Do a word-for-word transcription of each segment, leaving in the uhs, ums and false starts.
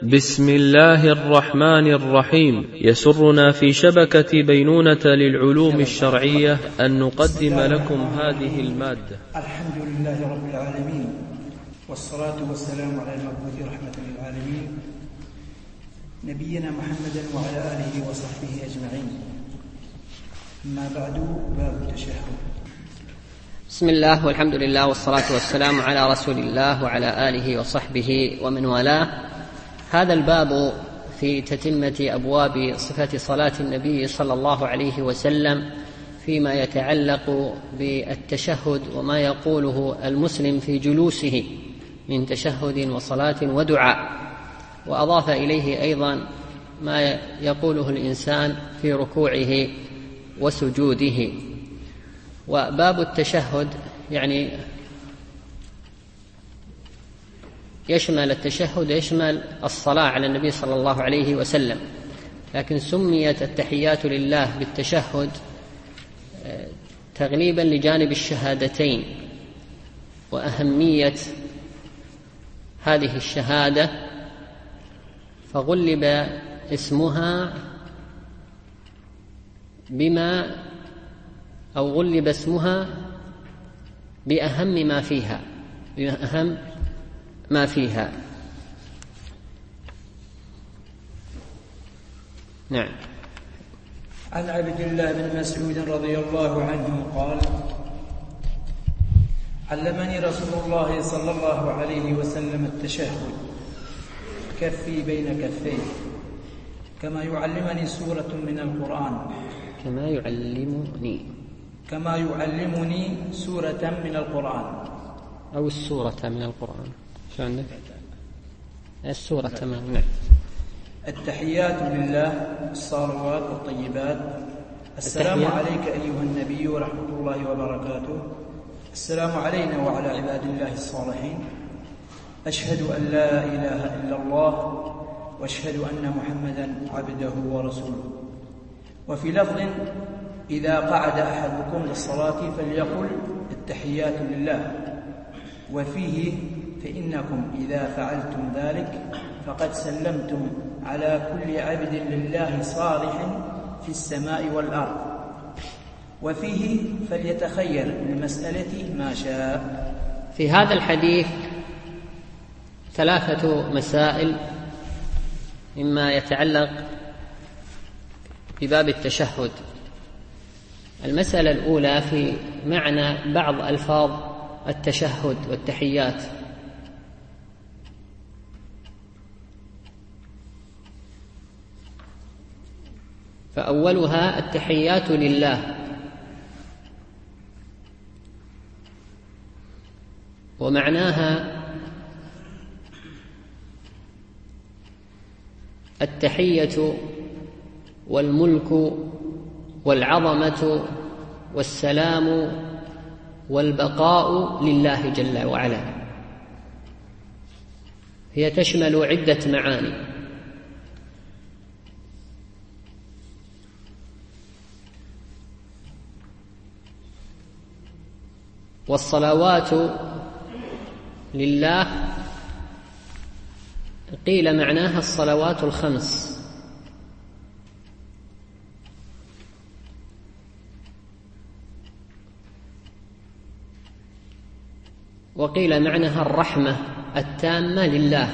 بسم الله الرحمن الرحيم. يسرنا في شبكة بينونة للعلوم الشرعية أن نقدم لكم هذه المادة. الحمد لله رب العالمين، والصلاة والسلام على المبعوث رحمة للعالمين نبينا محمد وعلى آله وصحبه أجمعين. أما بعد، باب التشهد. بسم الله والحمد لله والصلاة والسلام على رسول الله وعلى آله وصحبه ومن والاه. هذا الباب في تتمة أبواب صفة صلاة النبي صلى الله عليه وسلم فيما يتعلق بالتشهد وما يقوله المسلم في جلوسه من تشهد وصلاة ودعاء، وأضاف إليه أيضا ما يقوله الإنسان في ركوعه وسجوده. وباب التشهد يعني يشمل التشهد يشمل الصلاة على النبي صلى الله عليه وسلم، لكن سميت التحيات لله بالتشهد تغليبا لجانب الشهادتين وأهمية هذه الشهادة، فغلب اسمها بما أو غلب اسمها بأهم ما فيها بأهم ما فيها نعم. عن عبد الله بن مسعود رضي الله عنه قال: علمني رسول الله صلى الله عليه وسلم التشهد كفي بين كفيه كما يعلمني سورة من القرآن كما يعلمني كما يعلمني سورة من القرآن أو السورة من القرآن. شو عندك؟ السورة تمام. نعم. التحيات لله، الصلوات والطيبات. السلام عليك أيها النبي ورحمة الله وبركاته. السلام علينا وعلى عباد الله الصالحين. أشهد أن لا إله إلا الله وأشهد أن محمدا عبده ورسوله. وفي لفظ: إذا قعد أحدكم للصلاة فليقل التحيات لله. وفيه: فإنكم إذا فعلتم ذلك فقد سلمتم على كل عبد لله صالح في السماء والأرض. وفيه: فليتخير من المسألة ما شاء. في هذا الحديث ثلاثة مسائل مما يتعلق بباب التشهد. المسألة الأولى في معنى بعض ألفاظ التشهد والتحيات. فأولها التحيات لله، ومعناها التحية والملك والعظمة والسلام والبقاء لله جل وعلا. هي تشمل عدة معاني. والصلوات لله قيل معناها الصلوات الخمس، وقيل معناها الرحمة التامة لله،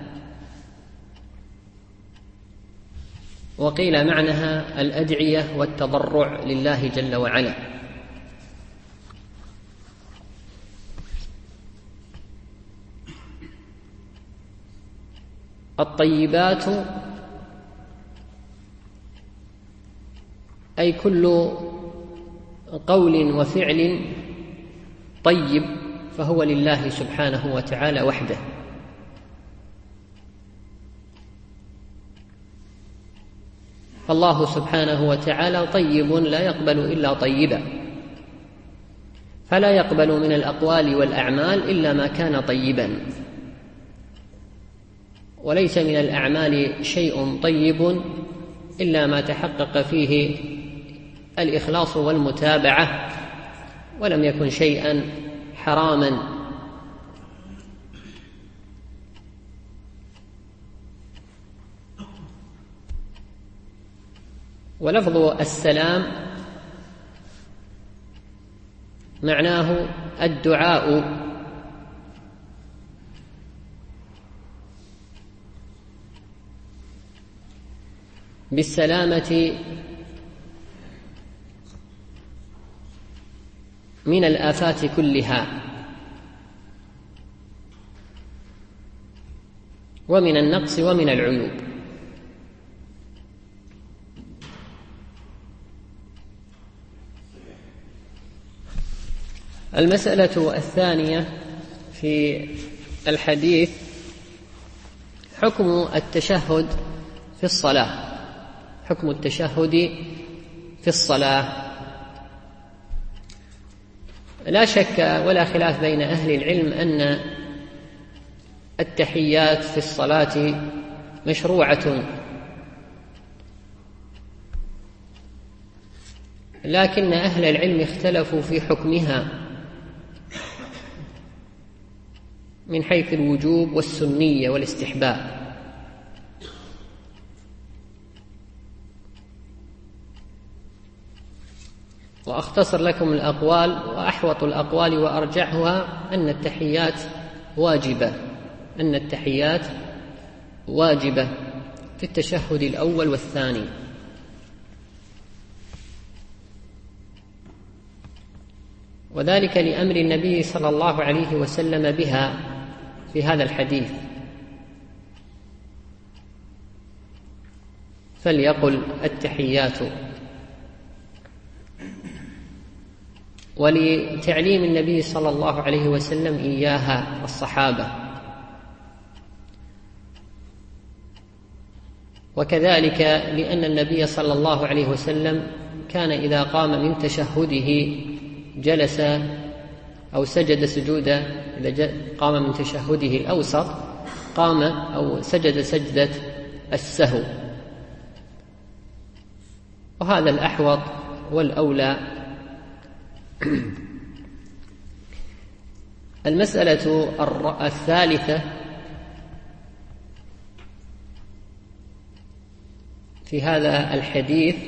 وقيل معناها الأدعية والتضرع لله جل وعلا. الطيبات أي كل قول وفعل طيب فهو لله سبحانه وتعالى وحده. فالله سبحانه وتعالى طيب لا يقبل إلا طيبا، فلا يقبل من الأقوال والأعمال إلا ما كان طيبا، وليس من الأعمال شيء طيب إلا ما تحقق فيه الإخلاص والمتابعة، ولم يكن شيئا حراما ولفظ السلام معناه الدعاء بالسلامة من الآفات كلها ومن النقص ومن العيوب. المسألة الثانية في الحديث حكم التشهد في الصلاة. حكم التشهد في الصلاة. لا شك ولا خلاف بين أهل العلم أن التحيات في الصلاة مشروعة، لكن أهل العلم اختلفوا في حكمها من حيث الوجوب والسنية والاستحباب. وأختصر لكم الأقوال، وأحوط الأقوال وأرجحها أن التحيات واجبة أن التحيات واجبة في التشهد الأول والثاني. وذلك لأمر النبي صلى الله عليه وسلم بها في هذا الحديث، فليقل التحيات. ولتعليم النبي صلى الله عليه وسلم إياها الصحابة، وكذلك لأن النبي صلى الله عليه وسلم كان إذا قام من تشهده جلس أو سجد سجودا، إذا قام من تشهده الأوسط قام أو سجد سجدة السهو، وهذا الأحوط والأولى. المسألة الثالثة في هذا الحديث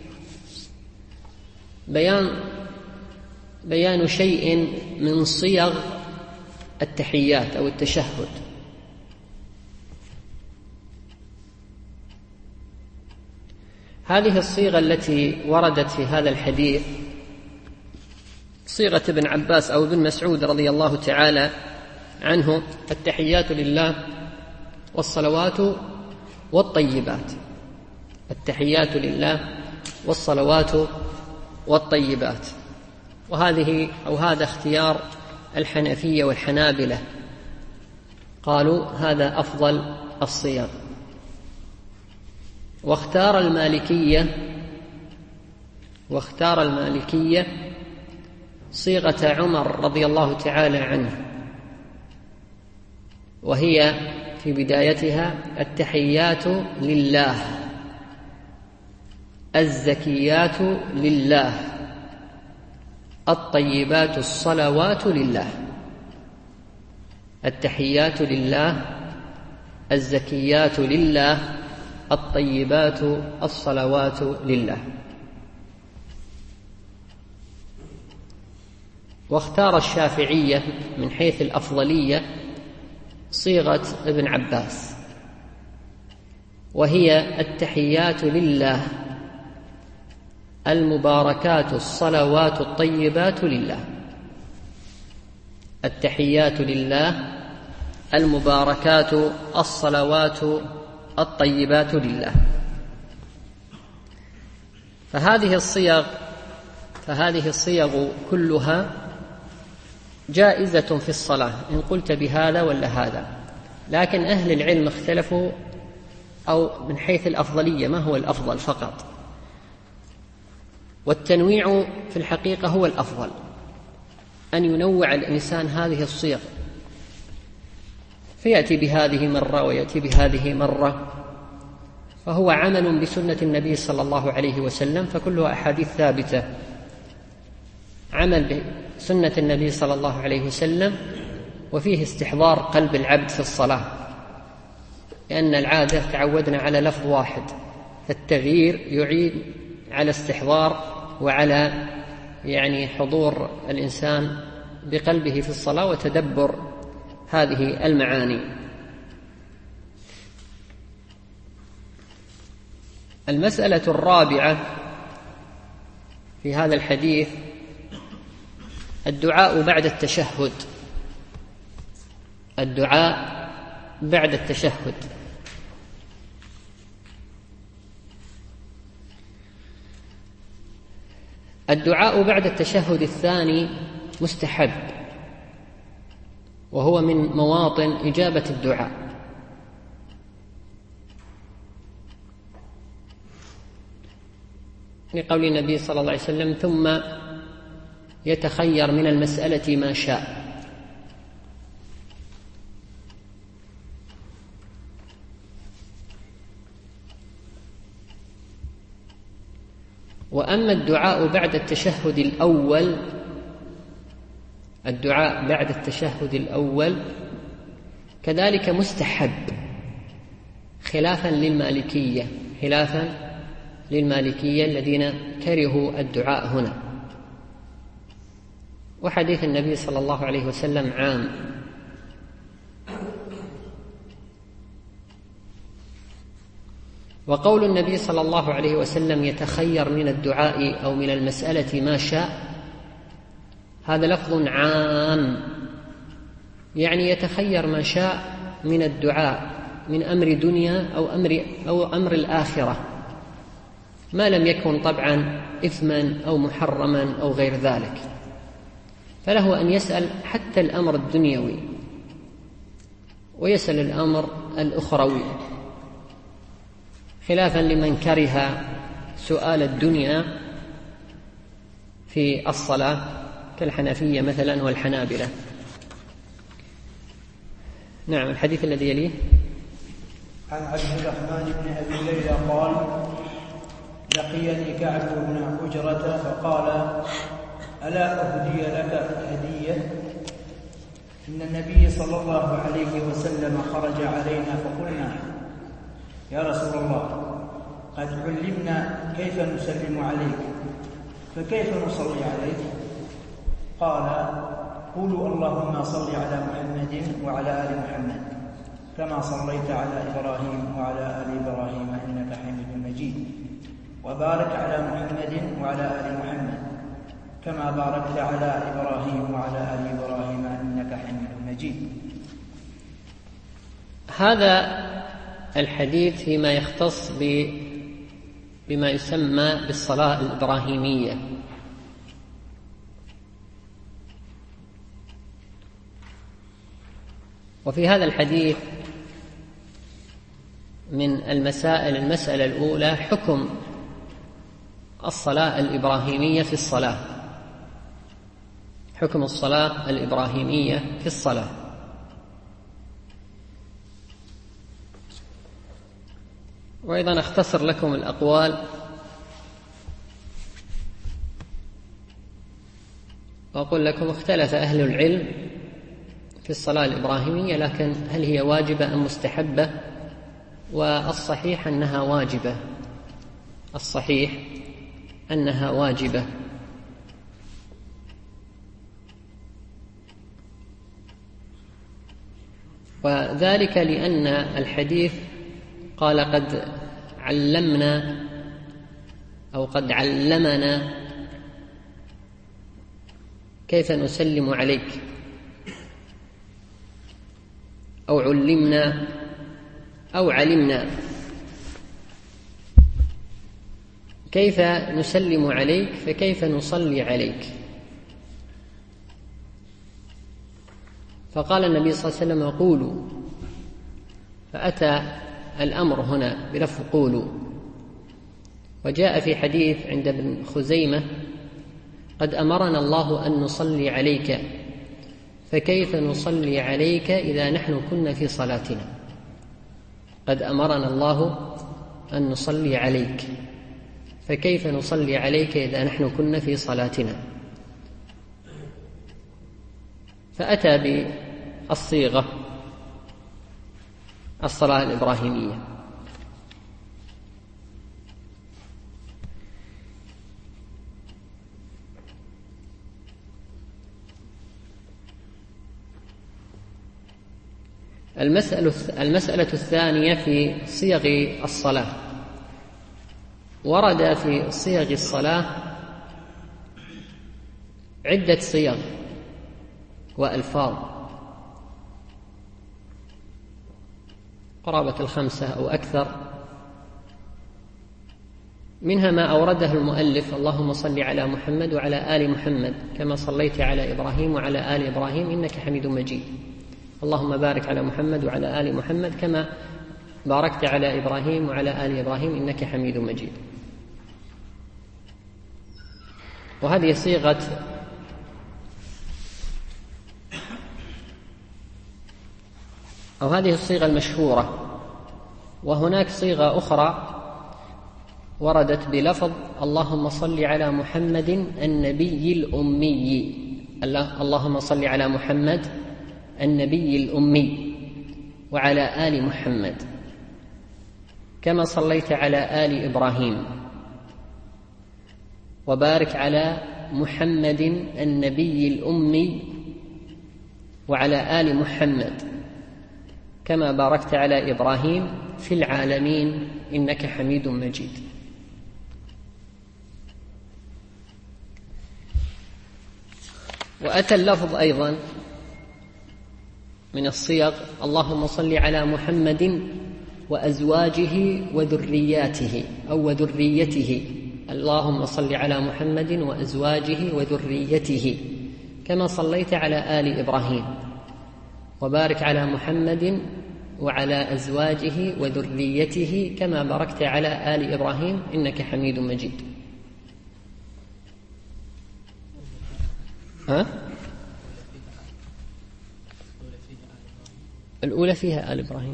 بيان بيان شيء من صيغ التحيات أو التشهد. هذه الصيغة التي وردت في هذا الحديث صيغة ابن عباس أو ابن مسعود رضي الله تعالى عنه: التحيات لله والصلوات والطيبات. التحيات لله والصلوات والطيبات. وهذه أو هذا اختيار الحنفية والحنابلة، قالوا هذا أفضل الصيغ. واختار المالكية واختار المالكية صيغة عمر رضي الله تعالى عنه، وهي في بدايتها: التحيات لله، الزكيات لله، الطيبات الصلوات لله. التحيات لله، الزكيات لله، الطيبات الصلوات لله. واختار الشافعية من حيث الأفضلية صيغة ابن عباس، وهي: التحيات لله، المباركات الصلوات الطيبات لله. التحيات لله، المباركات الصلوات الطيبات لله. فهذه الصيغ فهذه الصيغ كلها جائزة في الصلاة إن قلت بهذا ولا هذا، لكن أهل العلم اختلفوا أو من حيث الأفضلية ما هو الأفضل فقط، والتنويع في الحقيقة هو الأفضل، أن ينوع الإنسان هذه الصيغ، فيأتي بهذه مرة ويأتي بهذه مرة، فهو عمل بسنة النبي صلى الله عليه وسلم، فكلها أحاديث ثابتة. عمل بسنة النبي صلى الله عليه وسلم، وفيه استحضار قلب العبد في الصلاة، لأن العادة تعودنا على لفظ واحد: فالتغيير يعين على استحضار وعلى يعني حضور الإنسان بقلبه في الصلاة وتدبر هذه المعاني. المسألة الرابعة في هذا الحديث الدعاء بعد التشهد. الدعاء بعد التشهد. الدعاء بعد التشهد الثاني مستحب، وهو من مواطن إجابة الدعاء، لقول النبي صلى الله عليه وسلم: ثم يتخير من المسألة ما شاء. وأما الدعاء بعد التشهد الأول الدعاء بعد التشهد الأول كذلك مستحب، خلافا للمالكية خلافا للمالكية الذين كرهوا الدعاء هنا. وحديث النبي صلى الله عليه وسلم عام. وقول النبي صلى الله عليه وسلم: يتخير من الدعاء أو من المسألة ما شاء، هذا لفظ عام، يعني يتخير ما شاء من الدعاء من أمر دنيا أو أمر, أو أمر الآخرة، ما لم يكن طبعا إثما أو محرما أو غير ذلك، فله أن يسأل حتى الأمر الدنيوي ويسأل الأمر الأخروي، خلافا لمن كره سؤال الدنيا في الصلاة كالحنفية مثلا والحنابلة. نعم. الحديث الذي يليه عن عبد الرحمن بن أبي ليلى قال: لقيني كعب بن حجرة فقال: ألا أهدي لك هدية؟ إن النبي صلى الله عليه وسلم خرج علينا فقلنا: يا رسول الله، قد علمنا كيف نسلم عليك، فكيف نصلي عليك؟ قال: قولوا اللهم صل على محمد وعلى آل محمد كما صليت على إبراهيم وعلى آل إبراهيم إنك حميد مجيد، وبارك على محمد وعلى آل محمد كما باركت على إبراهيم وعلى آل إبراهيم إنك حميد مجيد. هذا الحديث فيما يختص بما يسمى بالصلاة الإبراهيمية. وفي هذا الحديث من المسائل المسألة الأولى حكم الصلاة الإبراهيمية في الصلاة، حكم الصلاة الإبراهيمية في الصلاة. وأيضا أختصر لكم الأقوال وأقول لكم: اختلف أهل العلم في الصلاة الإبراهيمية، لكن هل هي واجبة أم مستحبة؟ والصحيح أنها واجبة، الصحيح أنها واجبة. وذلك لأن الحديث قال: قد علمنا أو قد علمنا كيف نسلم عليك، أو علمنا أو علمنا كيف نسلم عليك فكيف نصلي عليك. فقال النبي صلى الله عليه وسلم: قولوا، فأتى الأمر هنا بلفظ قولوا. وجاء في حديث عند ابن خزيمة: قد أمرنا الله أن نصلي عليك، فكيف نصلي عليك إذا نحن كنا في صلاتنا؟ قد أمرنا الله أن نصلي عليك، فكيف نصلي عليك إذا نحن كنا في صلاتنا؟ فأتى بالصيغة الصلاة الإبراهيمية. المسألة المسألة الثانية في صيغ الصلاة. ورد في صيغ الصلاة عدة صيغ وألفاظ قرابة الخمسة أو أكثر، منها ما أورده المؤلف: اللهم صل على محمد وعلى آل محمد كما صليت على إبراهيم وعلى آل إبراهيم إنك حميد مجيد. اللهم بارك على محمد وعلى آل محمد كما باركت على إبراهيم وعلى آل إبراهيم إنك حميد مجيد. وهذه صيغة أو هذه الصيغة المشهورة. وهناك صيغة أخرى وردت بلفظ: اللهم صل على محمد النبي الأمي. اللهم صل على محمد النبي الأمي وعلى آل محمد كما صليت على آل إبراهيم، وبارك على محمد النبي الأمي وعلى آل محمد كما باركت على إبراهيم في العالمين إنك حميد مجيد. وأتى اللفظ أيضا من الصيغ: اللهم صل على محمد وأزواجه وذرياته أو وذريته. اللهم صل على محمد وأزواجه وذريته كما صليت على آل إبراهيم، وبارك على محمد وعلى أزواجه وذريته كما باركت على آل إبراهيم إنك حميد مجيد. ها؟ الأولى فيها آل إبراهيم،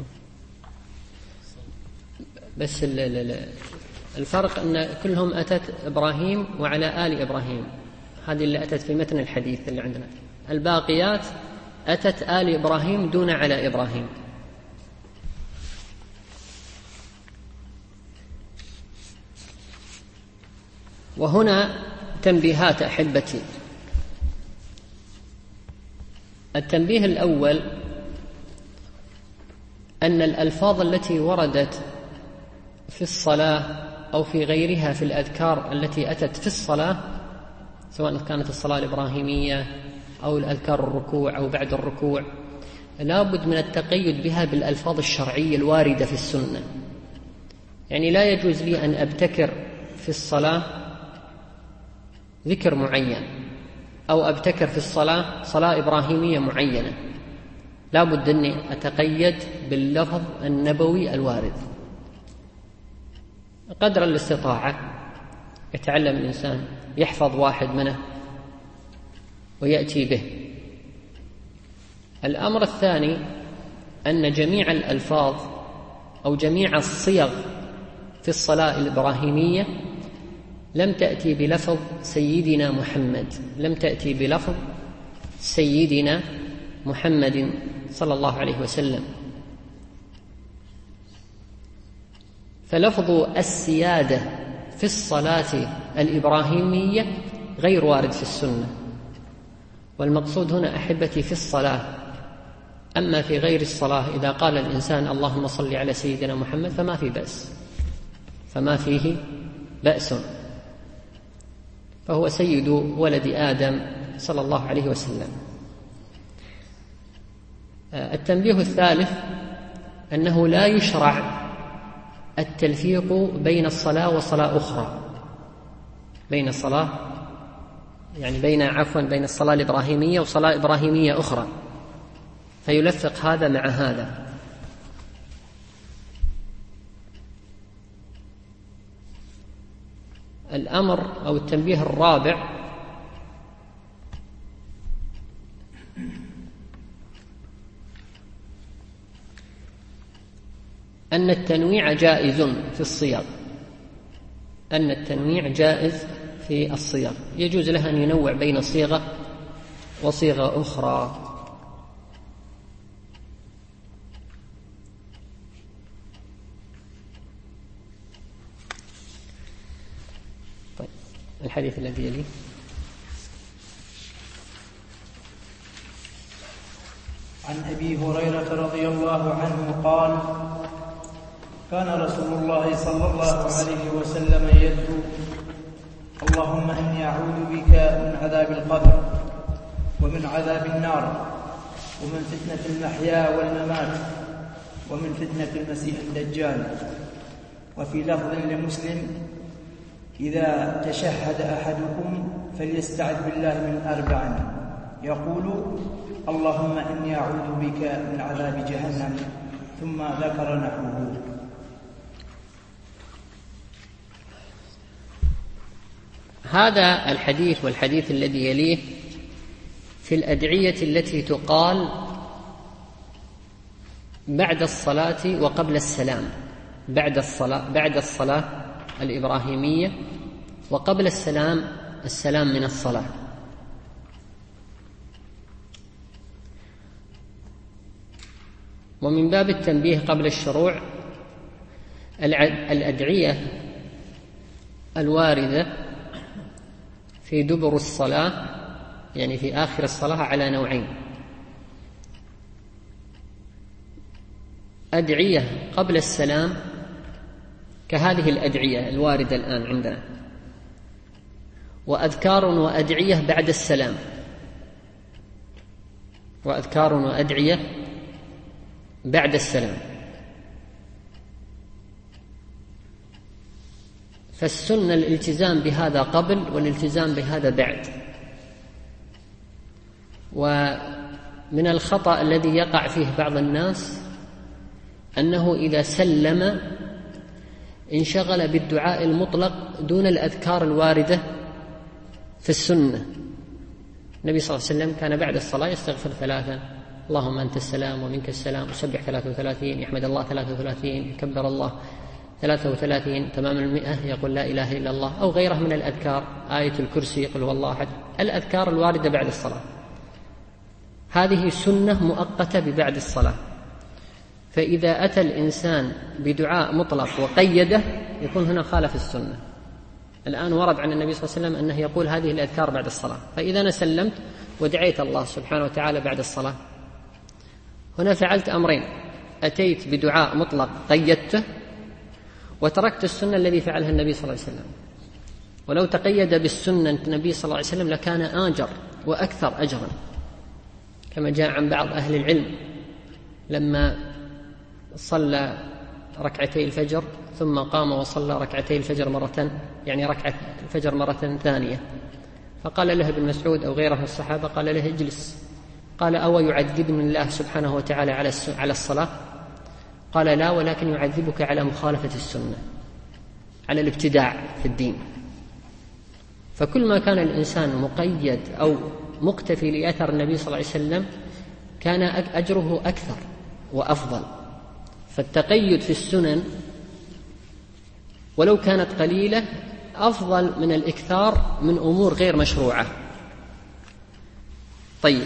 بس الفرق أن كلهم أتت إبراهيم وعلى آل إبراهيم، هذه اللي أتت في متن الحديث اللي عندنا. الباقيات أتت آل إبراهيم دون على إبراهيم. وهنا تنبيهات أحبتي. التنبيه الأول أن الألفاظ التي وردت في الصلاة أو في غيرها في الأذكار التي أتت في الصلاة، سواء كانت الصلاة الإبراهيمية أو الأذكار الركوع أو بعد الركوع، لا بد من التقيد بها بالألفاظ الشرعية الواردة في السنة. يعني لا يجوز لي أن أبتكر في الصلاة ذكر معين أو أبتكر في الصلاة صلاة إبراهيمية معينة، لا بد أني أتقيد باللفظ النبوي الوارد قدر الاستطاعة. يتعلم الإنسان يحفظ واحد منه ويأتي به. الأمر الثاني أن جميع الألفاظ أو جميع الصيغ في الصلاة الإبراهيمية لم تأتي بلفظ سيدنا محمد، لم تأتي بلفظ سيدنا محمد صلى الله عليه وسلم. فلفظ السيادة في الصلاة الإبراهيمية غير وارد في السنة، والمقصود هنا أحبتي في الصلاة. أما في غير الصلاة إذا قال الإنسان اللهم صل على سيدنا محمد فما في بأس، فما فيه بأس، فهو سيد ولد آدم صلى الله عليه وسلم. التنبيه الثالث أنه لا يشرع التلفيق بين الصلاة وصلاة أخرى، بين الصلاة يعني بين عفوا بين الصلاة الإبراهيمية وصلاة إبراهيمية أخرى، فيلفق هذا مع هذا. الأمر أو التنبيه الرابع أن التنويع جائز في الصيغ، أن التنويع جائز في الصيغ، يجوز له أن ينوع بين صيغة وصيغة أخرى. طيب، الحديث الذي يليه: عن أبي هريرة رضي الله عنه قال: كان رسول الله صلى الله عليه وسلم يدعو: اللهم إني أعوذ بك من عذاب القبر ومن عذاب النار ومن فتنة المحيا والممات ومن فتنة المسيح الدجال. وفي لفظ لمسلم: إذا تشهد أحدكم فليستعذ بالله من أربع، يقول: اللهم إني أعوذ بك من عذاب جهنم، ثم ذكر نحوه. هذا الحديث والحديث الذي يليه في الأدعية التي تقال بعد الصلاة وقبل السلام، بعد الصلاة بعد الصلاة الإبراهيمية وقبل السلام السلام من الصلاة. ومن باب التنبيه قبل الشروع، الأدعية الواردة في دبر الصلاة يعني في آخر الصلاة على نوعين: أدعية قبل السلام كهذه الأدعية الواردة الآن عندنا، وأذكار وأدعية بعد السلام، وأذكار وأدعية بعد السلام. فالسنة الالتزام بهذا قبل والالتزام بهذا بعد. ومن الخطأ الذي يقع فيه بعض الناس أنه إذا سلم انشغل بالدعاء المطلق دون الأذكار الواردة في السنة. النبي صلى الله عليه وسلم كان بعد الصلاة يستغفر ثلاثا: اللهم أنت السلام ومنك السلام، يسبح ثلاثة وثلاثين، يحمد الله ثلاثة وثلاثين، يكبر الله ثلاثة وثلاثين، تمام المئة يقول لا إله إلا الله، أو غيره من الأذكار، آية الكرسي، يقول هو الله أحد، الأذكار الواردة بعد الصلاة. هذه سنة مؤقتة ببعد الصلاة. فإذا أتى الإنسان بدعاء مطلق وقيده يكون هنا خالف السنة. الآن ورد عن النبي صلى الله عليه وسلم أنه يقول هذه الأذكار بعد الصلاة، فإذا أنا سلمت ودعيت الله سبحانه وتعالى بعد الصلاة، هنا فعلت أمرين: أتيت بدعاء مطلق قيدته، وتركت السنة الذي فعلها النبي صلى الله عليه وسلم. ولو تقيد بالسنة النبي صلى الله عليه وسلم لكان آجر وأكثر أجرا، كما جاء عن بعض أهل العلم لما صلى ركعتي الفجر ثم قام وصلى ركعتي الفجر مرة، يعني ركعة الفجر مرة ثانية، فقال له ابن مسعود أو غيره من الصحابة، قال له: اجلس. قال: أو يعذبني الله سبحانه وتعالى على الصلاة؟ قال: لا، ولكن يعذبك على مخالفة السنة، على الابتداع في الدين. فكل ما كان الإنسان مقيد أو مقتفي لأثر النبي صلى الله عليه وسلم كان أجره أكثر وأفضل. فالتقيد في السنن ولو كانت قليلة أفضل من الإكثار من أمور غير مشروعة. طيب،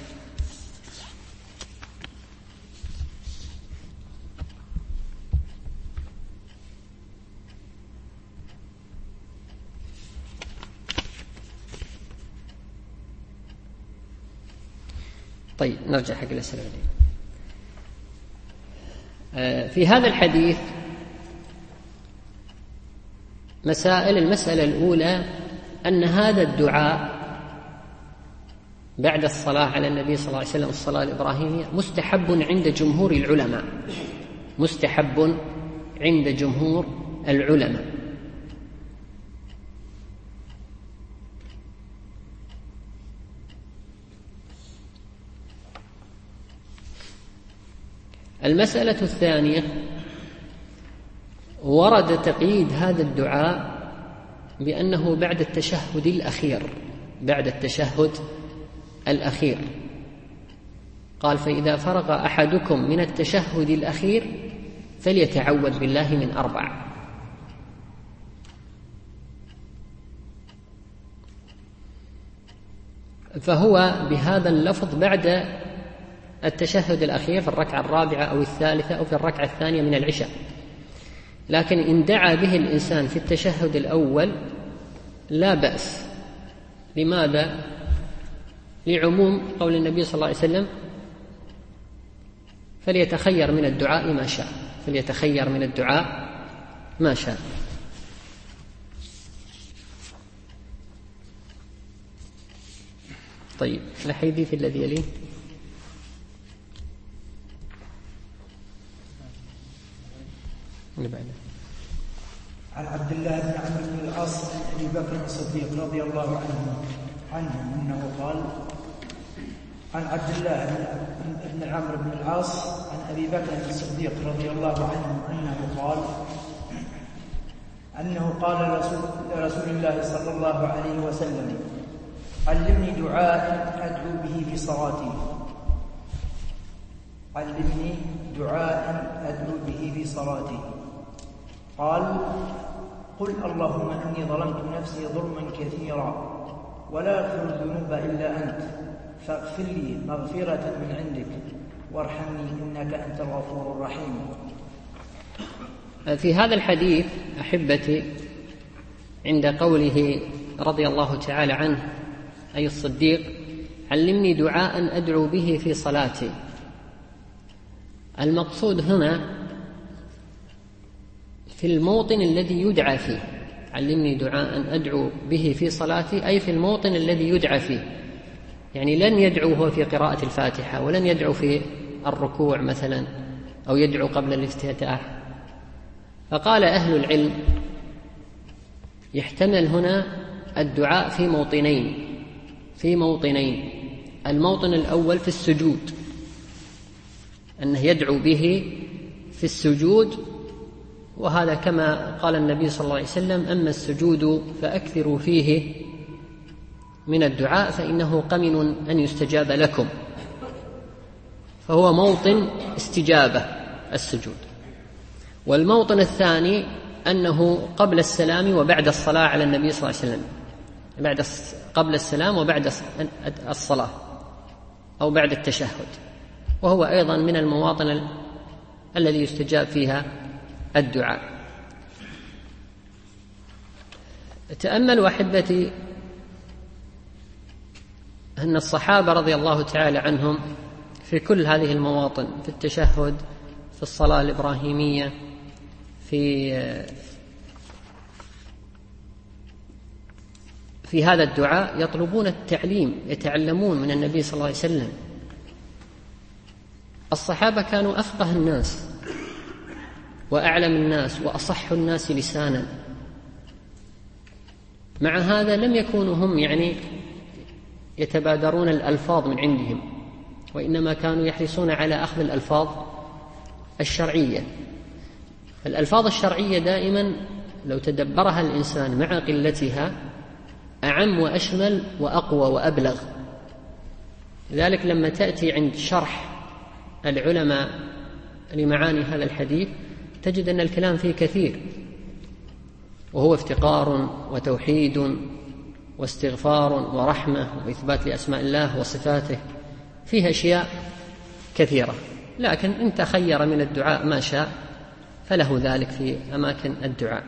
طيب نرجع حق الأسئلة. في هذا الحديث مسائل. المسألة الأولى أن هذا الدعاء بعد الصلاة على النبي صلى الله عليه وسلم، الصلاة الإبراهيمية، مستحب عند جمهور العلماء، مستحب عند جمهور العلماء. المسألة الثانية: ورد تقييد هذا الدعاء بأنه بعد التشهد الأخير، بعد التشهد الأخير. قال: فإذا فرغ أحدكم من التشهد الأخير فليتعوذ بالله من أربع. فهو بهذا اللفظ بعد التشهد الأخير في الركعة الرابعة أو الثالثة أو في الركعة الثانية من العشاء. لكن إن دعا به الإنسان في التشهد الأول لا بأس. لماذا؟ لعموم قول النبي صلى الله عليه وسلم: فليتخير من الدعاء ما شاء فليتخير من الدعاء ما شاء. طيب، الحديث الذي يليه. عن عبد الله بن عمرو بن العاص عن ابي بكر الصديق رضي الله عنه عنه انه قال عن عبد الله بن عمرو بن العاص عن ابي بكر الصديق رضي الله عنه انه قال انه قال لرسول الله صلى الله عليه وسلم: علمني دعاء ادعو به في صلاتي علمني دعاء ادعو به في صلاتي قال: قل اللهم اني ظلمت نفسي ظلما كثيرا ولا يغفر الذنوب الا انت فاغفر لي مغفرة من عندك وارحمني إنك أنت الغفور الرحيم. في هذا الحديث أحبتي، عند قوله رضي الله تعالى عنه أي الصديق: علمني دعاء أدعو به في صلاتي، المقصود هنا في الموطن الذي يدعى فيه. علمني دعاء أدعو به في صلاتي أي في الموطن الذي يدعى فيه، يعني لن يدعو هو في قراءة الفاتحة، ولن يدعو في الركوع مثلا، أو يدعو قبل الافتتاح. فقال أهل العلم: يحتمل هنا الدعاء في موطنين في موطنين الموطن الأول في السجود، أنه يدعو به في السجود، وهذا كما قال النبي صلى الله عليه وسلم: أما السجود فأكثروا فيه من الدعاء فإنه قمن أن يستجاب لكم. فهو موطن استجابة السجود. والموطن الثاني أنه قبل السلام وبعد الصلاة على النبي صلى الله عليه وسلم، بعد قبل السلام وبعد الصلاة أو بعد التشهد، وهو أيضا من المواطن الذي يستجاب فيها الدعاء. تأملوا أحبتي أن الصحابة رضي الله تعالى عنهم في كل هذه المواطن، في التشهد، في الصلاة الإبراهيمية، في في هذا الدعاء يطلبون التعليم، يتعلمون من النبي صلى الله عليه وسلم. الصحابة كانوا أفقه الناس وأعلم الناس وأصح الناس لسانا، مع هذا لم يكونوا هم يعني يتبادرون الألفاظ من عندهم، وإنما كانوا يحرصون على أخذ الألفاظ الشرعية. الألفاظ الشرعية دائما لو تدبرها الإنسان مع قلتها أعم وأشمل وأقوى وأبلغ. لذلك لما تأتي عند شرح العلماء لمعاني هذا الحديث تجد أن الكلام فيه كثير، وهو افتقار وتوحيد واستغفار ورحمة وإثبات لأسماء الله وصفاته، فيها أشياء كثيرة. لكن إن تخير من الدعاء ما شاء فله ذلك في أماكن الدعاء.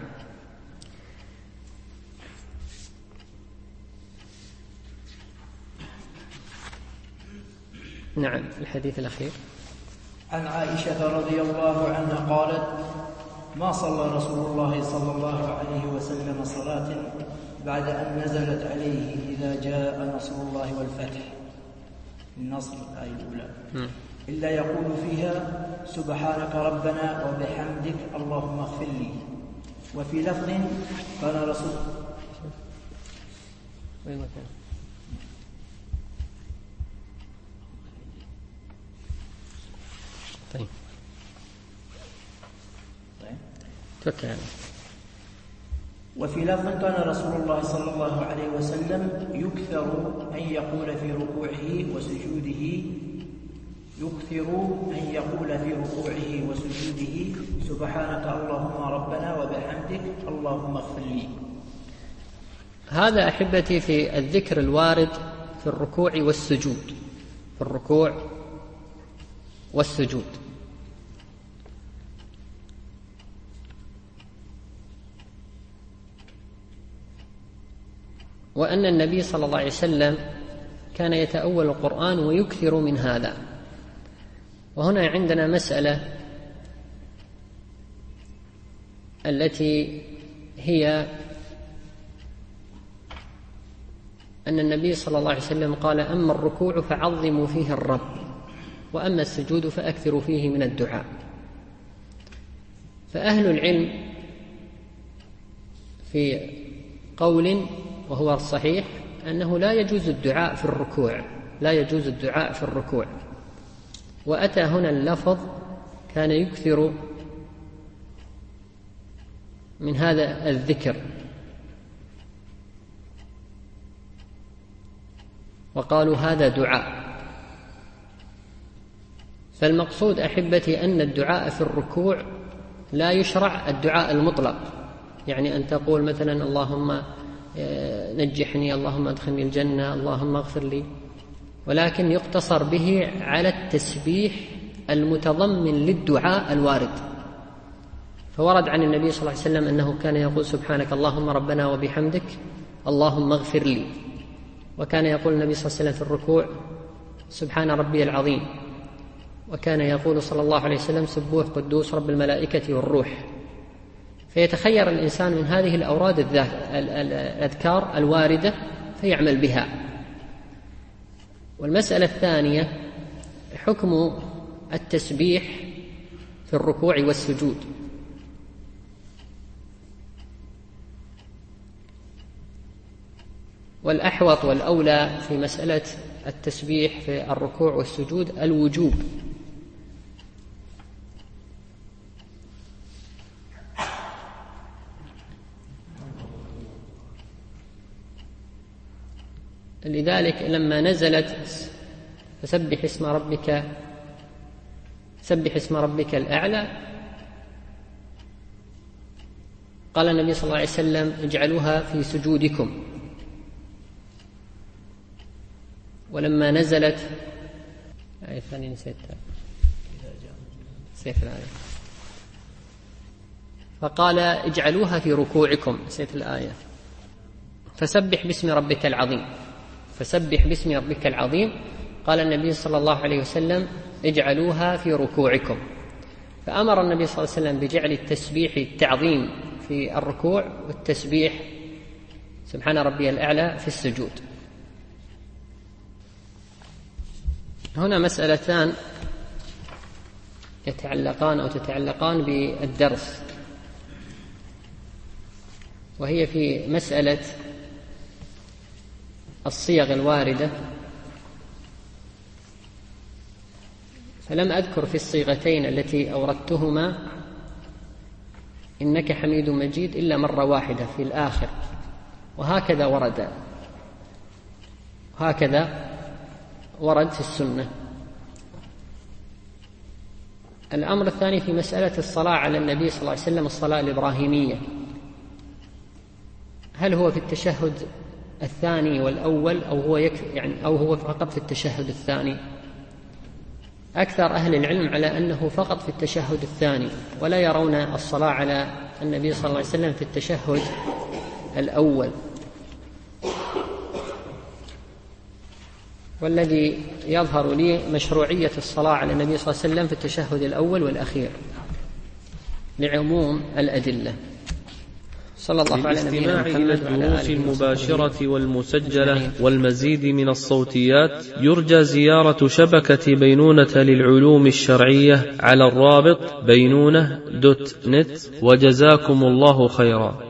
نعم، الحديث الأخير. عن عائشة رضي الله عنها قالت: ما صلى رسول الله صلى الله عليه وسلم صلاة بعد أن نزلت عليه إذا جاء نصر الله والفتح، النصر الآية الأولى، إلا يقول فيها: سبحانك ربنا وبحمدك اللهم اغفر لي. وفي لفظ قال رسول طيب توكل. وفي لفظ كان رسول الله صلى الله عليه وسلم يكثر أن يقول في ركوعه وسجوده يكثر أن يقول في ركوعه وسجوده: سبحانك اللهم ربنا وبحمدك اللهم اغفر لي. هذا أحبتي في الذكر الوارد في الركوع والسجود، في الركوع والسجود. وأن النبي صلى الله عليه وسلم كان يتأول القرآن ويكثر من هذا. وهنا عندنا مسألة التي هي أن النبي صلى الله عليه وسلم قال: أما الركوع فعظموا فيه الرب، وأما السجود فأكثروا فيه من الدعاء. فأهل العلم في قول وهو الصحيح أنه لا يجوز الدعاء في الركوع، لا يجوز الدعاء في الركوع. وأتى هنا اللفظ كان يكثر من هذا الذكر، وقالوا هذا دعاء. فالمقصود أحبتي أن الدعاء في الركوع لا يشرع الدعاء المطلق، يعني أن تقول مثلا اللهم نجحني، اللهم ادخلني الجنة، اللهم اغفر لي، ولكن يقتصر به على التسبيح المتضمن للدعاء الوارد. فورد عن النبي صلى الله عليه وسلم أنه كان يقول: سبحانك اللهم ربنا وبحمدك اللهم اغفر لي. وكان يقول النبي صلى الله عليه وسلم في الركوع: سبحان ربي العظيم. وكان يقول صلى الله عليه وسلم: سبوح قدوس رب الملائكة والروح. فيتخير الإنسان من هذه الأوراد الأذكار الواردة فيعمل بها. والمسألة الثانية حكم التسبيح في الركوع والسجود. والأحوط والأولى في مسألة التسبيح في الركوع والسجود الوجوب، لذلك لما نزلت فسبح اسم ربك سبح اسم ربك الأعلى قال النبي صلى الله عليه وسلم: اجعلوها في سجودكم. ولما نزلت آية ثانية نسيتها سيف الآية، فقال: اجعلوها في ركوعكم، نسيت الآية. فسبح باسم ربك العظيم، فسبح باسم ربك العظيم. قال النبي صلى الله عليه وسلم: اجعلوها في ركوعكم. فأمر النبي صلى الله عليه وسلم بجعل التسبيح التعظيم في الركوع والتسبيح سبحان ربي الأعلى في السجود. هنا مسألتان يتعلقان أو تتعلقان بالدرس، وهي في مسألة الصيغ الواردة. فلم أذكر في الصيغتين التي أوردتهما إنك حميد مجيد إلا مرة واحدة في الآخر، وهكذا ورد هكذا ورد في السنة. الأمر الثاني في مسألة الصلاة على النبي صلى الله عليه وسلم، الصلاة الإبراهيمية، هل هو في التشهد الثاني والأول أو هو يكفي يعني أو هو فقط في التشهد الثاني؟ أكثر أهل العلم على أنه فقط في التشهد الثاني، ولا يرون الصلاة على النبي صلى الله عليه وسلم في التشهد الأول. والذي يظهر لي مشروعية الصلاة على النبي صلى الله عليه وسلم في التشهد الأول والأخير لعموم الأدلة. صلى الله على نبينا محمد وعلى آله الدروس المباشرة والمسجلة والمزيد من الصوتيات يرجى زيارة شبكة بينونة للعلوم الشرعية على الرابط بينونة دوت نت، وجزاكم الله خيرا.